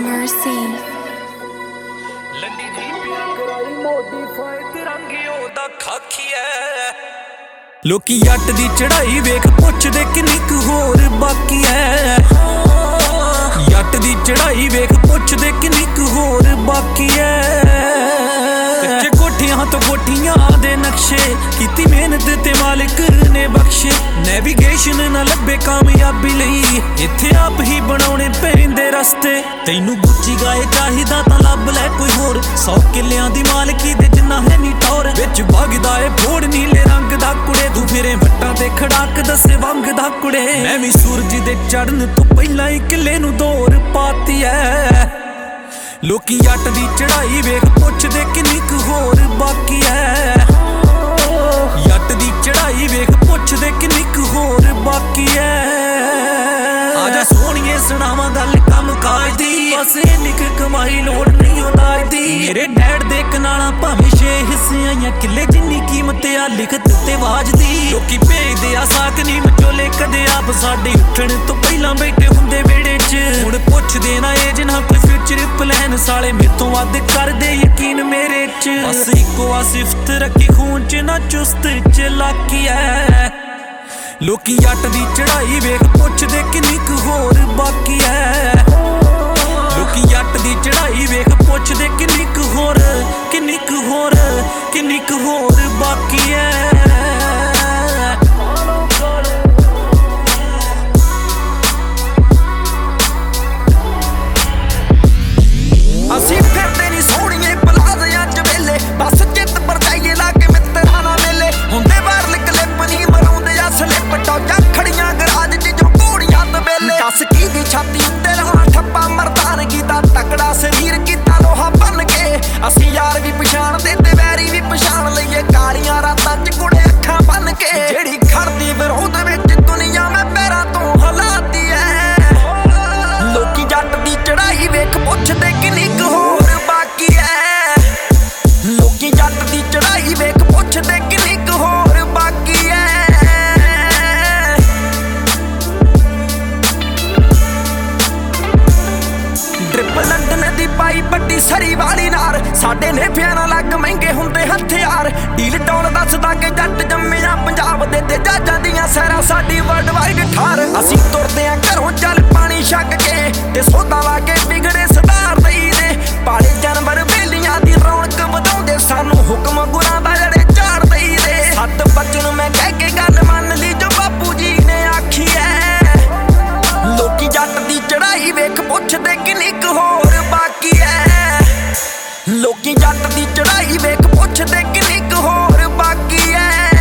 Mercy. Landi जी पिया कराई modify तिरंगे ओदा खाकी है लोकी जट दी चढ़ाई वेख पुछदे किन्नी क होर बाकी है जट दी चढ़ाई वेख पुछदे किन्नी क होर बाकी है कच्चे कोठियां तो कोठियां दे नक्शे कीती मेहनत ते मालिक ने बख्शे नेविगेशन ना लभे कामयाबी लई इत्थे आप ही बनाउणे पैंदे रस्ते तैनू गुच्ची गाए चाहिदा तां लभ लै कोई होर 100 किल्लियां दी मालकी दे जिन्ना है नी टौर विच भगदा ए फोड़ नीले रंग दा कुड़े तू फिरे वट्टां ते खड़ाक दसे वंग दा कुड़े मैं भी सूरज दे चढ़न तो पहिलां ही किले नू दौर पाती है लोकी जट दी चढ़ाई वेख पुछदे किन्नी क होर बाकी है जट दी चढ़ाई वेख पुछदे किन्नी क होर बाकी है आजा सोहणिए सुणावां गल कम काज दी बस इन्नी क कमाई लोड़ नहीं उदाज दी मेरे डैड दे कनाला भावें 6 हिस्से आइयां किले जिन्नी कीमत आ लिखत ते वाज दी लोकी भेजदे आ साक नी मचोले कदे आप साडे उठण तो पहिलां बैठे हुंदे वेड़े च हुण पुछदे ना ए जिन्हां कोई फ्यूचर प्लान साले मेतों वध करदे यकीन मेरे च बस इक्को आ सिफत रखी खून च ना चुस्त चलाकी है लोकी जट दी चढ़ाई वेख पुछदे किन्नी क होर बाकी है लोकी जट दी चढ़ाई वेख पुछदे किन्नी क होर किन्नी क होर किन्नी क होर बाकी है ਅਸੀਂ ਫਿਰਦੇ ਨਹੀਂ ਸੋਹਣੀਏ ਪਲਾਜ਼ਿਆਂ ਚ ਵੇਲੇ ਬਸ ਚਿੱਤ ਪਰਜਾਈਏ ਲਾ ਕੇ ਮਿੱਤਰਾਂ ਨਾਲ ਮੇਲੇ ਹੁੰਦੇ ਬਾਹਰ ਕਲਿੱਪ ਨਹੀਂ ਮਰਾਉਂਦੇ ਆ ਸਲਿੱਪ ਟੌਜਾਂ ਖੜੀਆਂ ਗਰਾਜ ਚ ਜੋ ਘੋੜੀਆਂ ਤੇ ਵੇਲੇ ਦੱਸ ਕੀ ਦੀ ਛਾਤੀ ਉੱਤੇ ਲਾਉਣਾ ਠੱਪਾ ਮਰਦਾਨਗੀ ਦਾ ਤਕੜਾ ਸਰੀਰ ਕੀਤਾ ਲੋਹਾ ਬਣ ਕੇ ਅਸੀਂ ਯਾਰ ਵੀ ਪਛਾਣਦੇ ਤੇ ਵੈਰੀ ਵੀ ਪਛਾਣ ਲਈਏ ਕਾਲੀਆਂ ਰਾਤਾਂ ਚ ਕੁੜੇ ਅੱਖਾਂ ਬੰਨ ਕੇ ਜਿਹੜੀ ਖੜਦੀ ਵਿਰੋਧ ਵਿੱਚ ਦੁਨੀਆ ਮੈਂ ਪੈਰਾਂ ਤੋਂ ਹਲਾਤੀ ਐ ਲੋਕੀ ਜੱਟ ਦੀ ਚੜਾਈ ਵੇਖ ਪੁੱਛਦੇ ਕਿੰਨੀ ਕੁ ਹੋਰ ਬਾਕੀ ਐ ਲੋਕੀ ਜੱਟ ਦੀ ਚੜਾਈ ਵੇਖ ਪੁੱਛਦੇ ਕਿੰਨੀ ਕੁ ਹੋਰ ਬਾਕੀ ਐ ਡ੍ਰਿਪ ਲੰਡਨ ਦੀ ਪਾਈ ਪੱਟੀ ਸਰੀ ਵਾਲੀ ਨਾਰ ਸਾਡੇ ਨੇਫਿਆਂ ਨਾਲ ਲੱਗ ਮਹਿੰਗੇ ਹੁੰਦੇ ਹਥਿਆਰ ਡੀਲ ਟੌਲ ਦੱਸਦਾ ਕਿ ਜੱਟ ਜੰਮਿਆ ਪੰਜਾਬ ਦੇ ਤੇ ਜੱਜਾਂ ਦੀਆਂ ਸਹਿਰਾਂ ਸਾਡੀ ਵਰਲਡ ਵਾਈਡ ਠਾਰ ਅਸੀਂ ਤੁਰਦੇ ਆਂ ਘਰੋਂ ਚੱਲ ਪਾਣੀ ਛੱਕ ਕੇ ਤੇ ਸੋਧਾ ਲਾ ਕੇ ਵਿਗੜੇ ਸਦਾਰ ਦਈਦੇ ਪਾਲੇ ਜਾਨਵਰ ਬੇਲੀਆਂ ਦੀ ਰੌਣਕ ਵਧਾਉਂਦੇ ਸਾਨੂੰ ਹੁਕਮ ਗੁਰਾਂ ਦਾ ਜਿਹੜੇ ਝਾੜ ਦਈਦੇ ਸੱਤ ਬਚਨ ਮੈਂ ਕਹਿ ਕੇ ਗੱਲ ਮੰਨ ਲਈ ਜੋ ਬਾਪੂ ਜੀ ਨੇ ਆਖੀ ਐ ਲੋਕੀ ਜੱਟ ਦੀ ਚੜਾਈ ਵੇਖ ਪੁੱਛਦੇ ਕਿੰਨੀ ਕੁ ਹੋਰ ਬਾਕੀ ਐ ਲੋਕੀ ਜੱਟ ਦੀ ਚੜਾਈ ਵੇਖ ਪੁੱਛਦੇ ਕਿੰਨੀ ਕੁ ਹੋਰ ਬਾਕੀ ਐ